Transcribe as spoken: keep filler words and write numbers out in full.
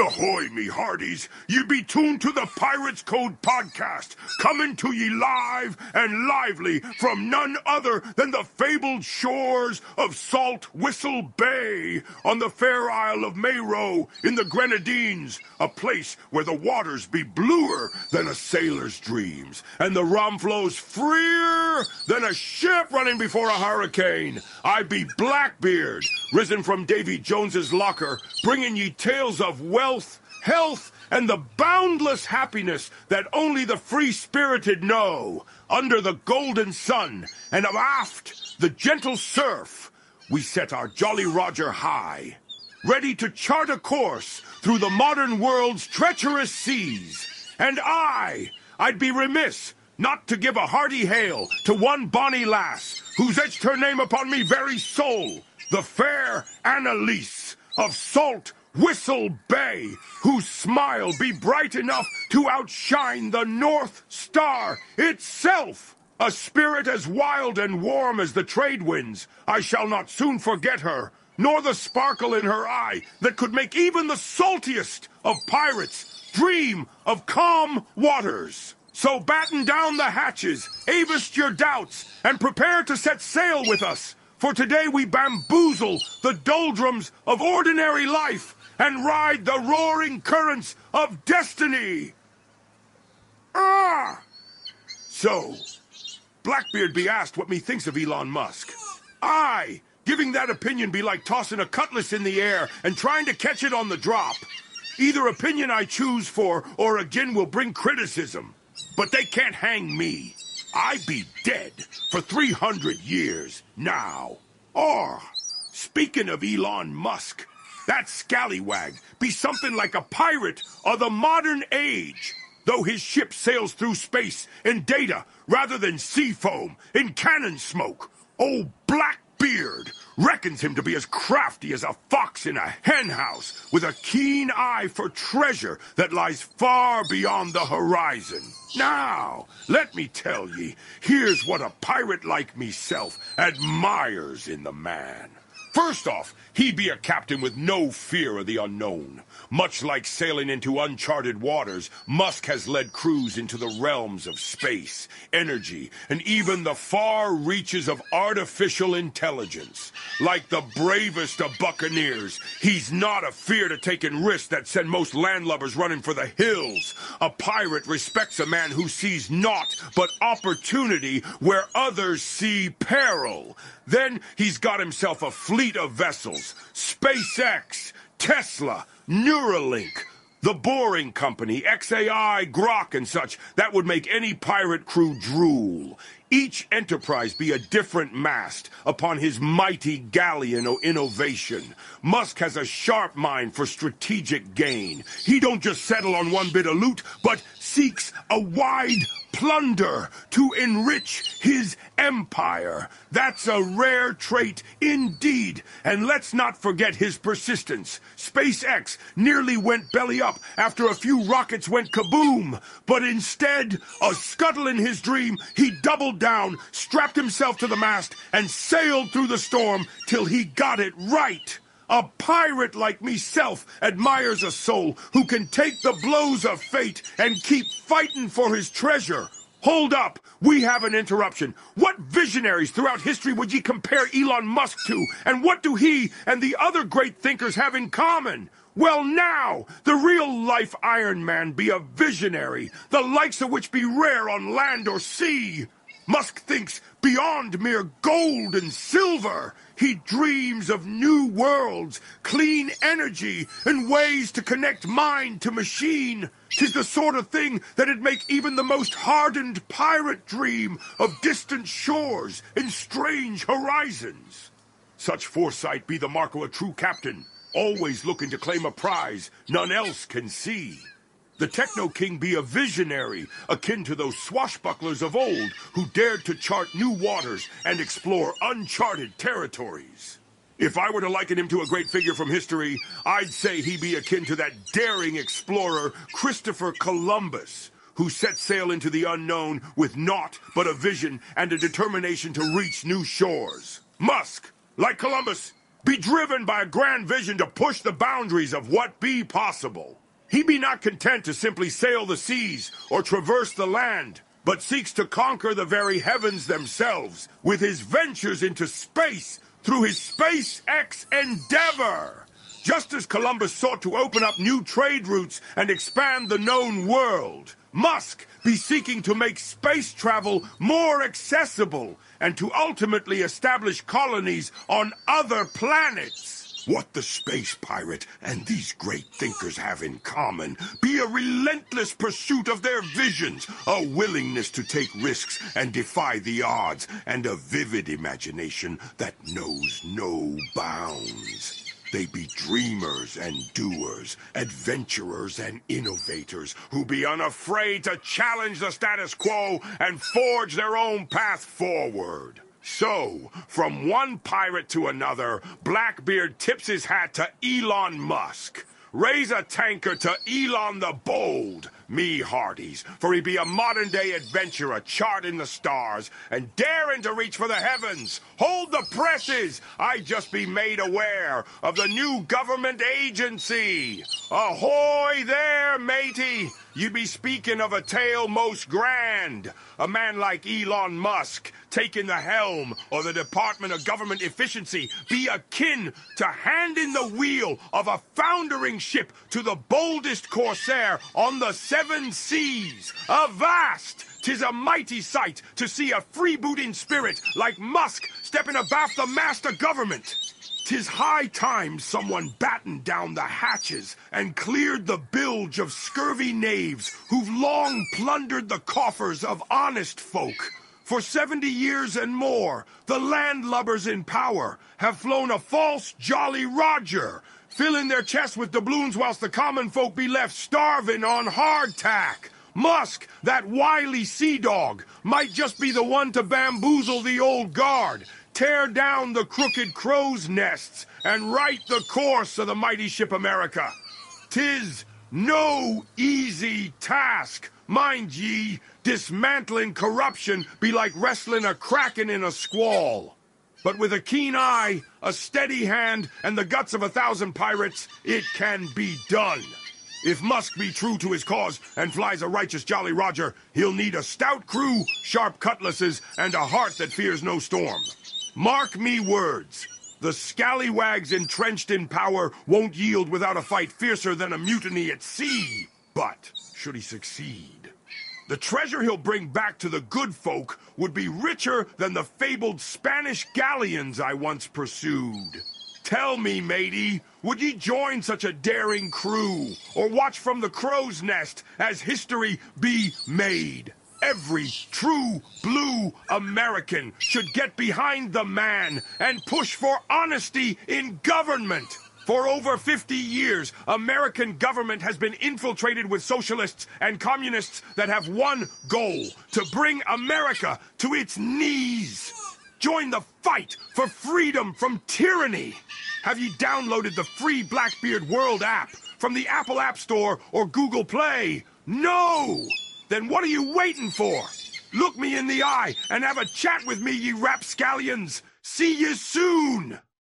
Ahoy, me hearties! Ye be tuned to the Pirates Code podcast, coming to ye live and lively from none other than the fabled shores of Salt Whistle Bay on the fair Isle of Mayro in the Grenadines, a place where the waters be bluer than a sailor's dreams, and the rum flows freer than a ship running before a hurricane. I be Blackbeard, risen from Davy Jones's locker, bringing ye tales of wealth, health, and the boundless happiness that only the free-spirited know. Under the golden sun, and aft the gentle surf, we set our Jolly Roger high, ready to chart a course through the modern world's treacherous seas. And I, I'd be remiss not to give a hearty hail to one bonny lass who's etched her name upon me very soul, the fair Annalise of Salt Whistle Bay, whose smile be bright enough to outshine the North Star itself. A spirit as wild and warm as the trade winds, I shall not soon forget her, nor the sparkle in her eye that could make even the saltiest of pirates dream of calm waters. So batten down the hatches, avast your doubts, and prepare to set sail with us, for today we bamboozle the doldrums of ordinary life and ride the roaring currents of destiny. Ah! So, Blackbeard be asked what me thinks of Elon Musk. Aye, giving that opinion be like tossing a cutlass in the air and trying to catch it on the drop. Either opinion I choose for, or again will bring criticism. But they can't hang me. I be dead for three hundred years now. Or, speaking of Elon Musk, that scallywag be something like a pirate of the modern age, though his ship sails through space in data rather than sea foam in cannon smoke. Old Blackbeard reckons him to be as crafty as a fox in a henhouse, with a keen eye for treasure that lies far beyond the horizon. Now, let me tell ye, here's what a pirate like meself admires in the man. First off, he be a captain with no fear of the unknown. Much like sailing into uncharted waters, Musk has led crews into the realms of space, energy, and even the far reaches of artificial intelligence. Like the bravest of buccaneers, he's not afeard of taking risks that send most landlubbers running for the hills. A pirate respects a man who sees naught but opportunity where others see peril. Then he's got himself a fleet of vessels, SpaceX, Tesla, Neuralink, the Boring Company, X A I, Grok, and such, that would make any pirate crew drool. Each enterprise be a different mast upon his mighty galleon o' innovation. Musk has a sharp mind for strategic gain. He don't just settle on one bit of loot, but seeks a wide plunder to enrich his empire. That's a rare trait indeed. And let's not forget his persistence. SpaceX nearly went belly up after a few rockets went kaboom. But instead of scuttling his dream, he doubled down, strapped himself to the mast, and sailed through the storm till he got it right. A pirate like meself admires a soul who can take the blows of fate and keep fighting for his treasure. Hold up, we have an interruption. What visionaries throughout history would ye compare Elon Musk to? And what do he and the other great thinkers have in common? Well now, the real-life Iron Man be a visionary, the likes of which be rare on land or sea. Musk thinks beyond mere gold and silver. He dreams of new worlds, clean energy, and ways to connect mind to machine. 'Tis the sort of thing that'd make even the most hardened pirate dream of distant shores and strange horizons. Such foresight be the mark of a true captain, always looking to claim a prize none else can see. The Techno-King be a visionary, akin to those swashbucklers of old who dared to chart new waters and explore uncharted territories. If I were to liken him to a great figure from history, I'd say he be akin to that daring explorer Christopher Columbus, who set sail into the unknown with naught but a vision and a determination to reach new shores. Musk, like Columbus, be driven by a grand vision to push the boundaries of what be possible. He be not content to simply sail the seas or traverse the land, but seeks to conquer the very heavens themselves with his ventures into space through his SpaceX endeavor. Just as Columbus sought to open up new trade routes and expand the known world, Musk be seeking to make space travel more accessible and to ultimately establish colonies on other planets. What the space pirate and these great thinkers have in common be a relentless pursuit of their visions, a willingness to take risks and defy the odds, and a vivid imagination that knows no bounds. They be dreamers and doers, adventurers and innovators who be unafraid to challenge the status quo and forge their own path forward. So, from one pirate to another, Blackbeard tips his hat to Elon Musk. Raise a tanker to Elon the Bold, me hearties, for he be a modern-day adventurer charting the stars and daring to reach for the heavens. Hold the presses! I just be made aware of the new government agency. Ahoy there, matey! You be speaking of a tale most grand. A man like Elon Musk taking the helm or the Department of Government Efficiency be akin to handing the wheel of a foundering ship to the boldest corsair on the seven seas. Avast! 'Tis a mighty sight to see a freebooting spirit like Musk stepping abaft the master government. 'Tis high time someone battened down the hatches and cleared the bilge of scurvy knaves who've long plundered the coffers of honest folk. For seventy years and more, the landlubbers in power have flown a false Jolly Roger, filling their chests with doubloons whilst the common folk be left starving on hardtack. Musk, that wily sea dog, might just be the one to bamboozle the old guard, tear down the crooked crow's nests, and right the course of the mighty ship America. 'Tis no easy task, mind ye. Dismantling corruption be like wrestling a kraken in a squall. But with a keen eye, a steady hand, and the guts of a thousand pirates, it can be done. If Musk be true to his cause and flies a righteous Jolly Roger, he'll need a stout crew, sharp cutlasses, and a heart that fears no storm. Mark me words, the scallywags entrenched in power won't yield without a fight fiercer than a mutiny at sea. But, should he succeed, the treasure he'll bring back to the good folk would be richer than the fabled Spanish galleons I once pursued. Tell me, matey, would ye join such a daring crew, or watch from the crow's nest as history be made? Every true blue American should get behind the man and push for honesty in government. For over fifty years, American government has been infiltrated with socialists and communists that have one goal: to bring America to its knees. Join the fight for freedom from tyranny. Have you downloaded the free Blackbeard World app from the Apple App Store or Google Play? No! Then what are you waiting for? Look me in the eye and have a chat with me, ye rapscallions. See you soon!